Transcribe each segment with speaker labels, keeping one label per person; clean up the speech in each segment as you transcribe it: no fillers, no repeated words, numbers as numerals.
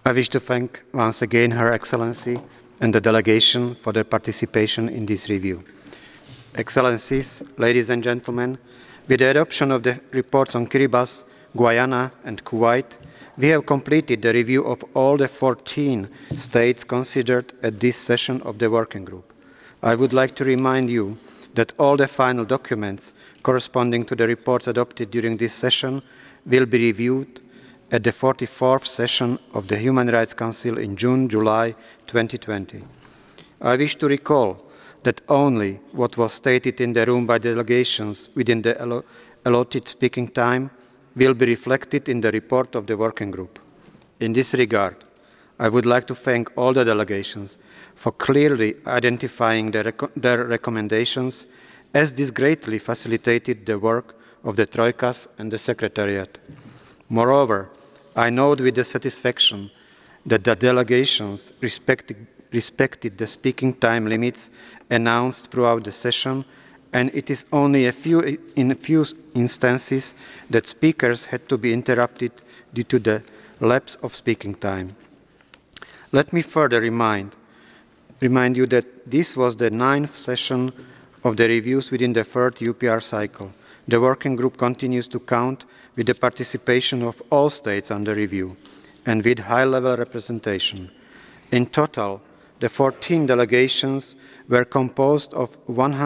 Speaker 1: I wish to thank once again Her Excellency and the delegation for their participation in this review. Excellencies, ladies and gentlemen, with the adoption of the reports on Kiribati, Guyana and Kuwait, we have completed the review of all the 14 states considered at this session of the working group. I would like to remind you that all the final documents corresponding to the reports adopted during this session will be reviewed at the 44th session of the Human Rights Council in June-July 2020. I wish to recall that only what was stated in the room by delegations within the allotted speaking time will be reflected in the report of the working group. In this regard, I would like to thank all the delegations for clearly identifying their recommendations, as this greatly facilitated the work of the Troikas and the Secretariat. Moreover, I note with satisfaction that the delegations respected the speaking time limits announced throughout the session, and it is only in a few instances that speakers had to be interrupted due to the lapse of speaking time. Let me further remind you that this was the 9th session of the reviews within the 3rd UPR cycle. The working group continues to count with the participation of all states under review and with high-level representation. In total, the 14 delegations were composed of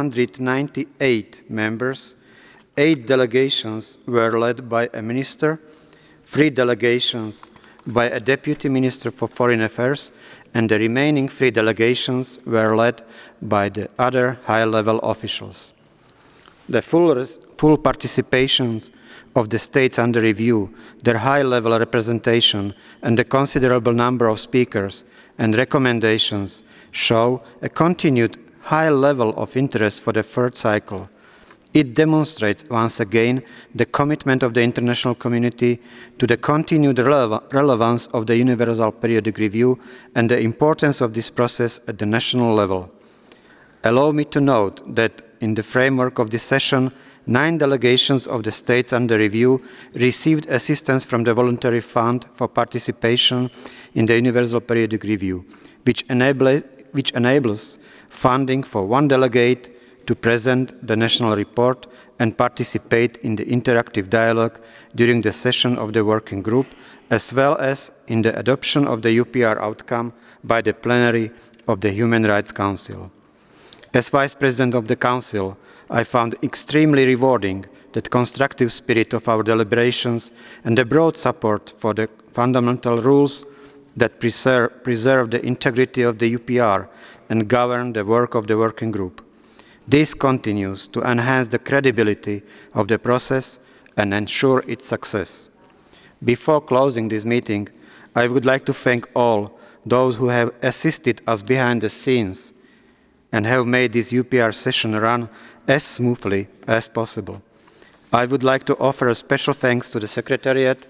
Speaker 1: 198 members. 8 delegations were led by a minister, 3 delegations by a deputy minister for foreign affairs, and the remaining 3 delegations were led by the other high-level officials. The full participation of the states under review, their high-level representation, and the considerable number of speakers and recommendations show a continued high level of interest for the 3rd cycle. It demonstrates once again the commitment of the international community to the continued relevance of the Universal Periodic Review and the importance of this process at the national level. Allow me to note that in the framework of this session, 9 delegations of the states under review received assistance from the Voluntary Fund for Participation in the Universal Periodic Review, which enables funding for 1 delegate to present the national report and participate in the interactive dialogue during the session of the working group, as well as in the adoption of the UPR outcome by the plenary of the Human Rights Council. As Vice President of the Council, I found extremely rewarding the constructive spirit of our deliberations and the broad support for the fundamental rules that preserve the integrity of the UPR and govern the work of the working group. This continues to enhance the credibility of the process and ensure its success. Before closing this meeting, I would like to thank all those who have assisted us behind the scenes and have made this UPR session run as smoothly as possible. I would like to offer a special thanks to the Secretariat,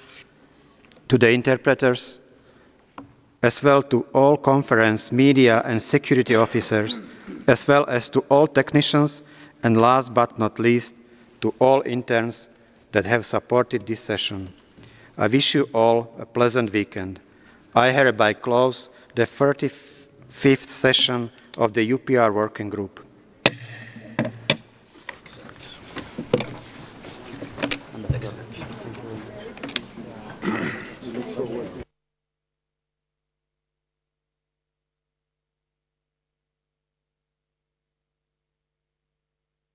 Speaker 1: to the interpreters, as well to all conference, media and security officers, as well as to all technicians, and last but not least, to all interns that have supported this session. I wish you all a pleasant weekend. I hereby close the 35th session of the UPR Working Group. Excellent.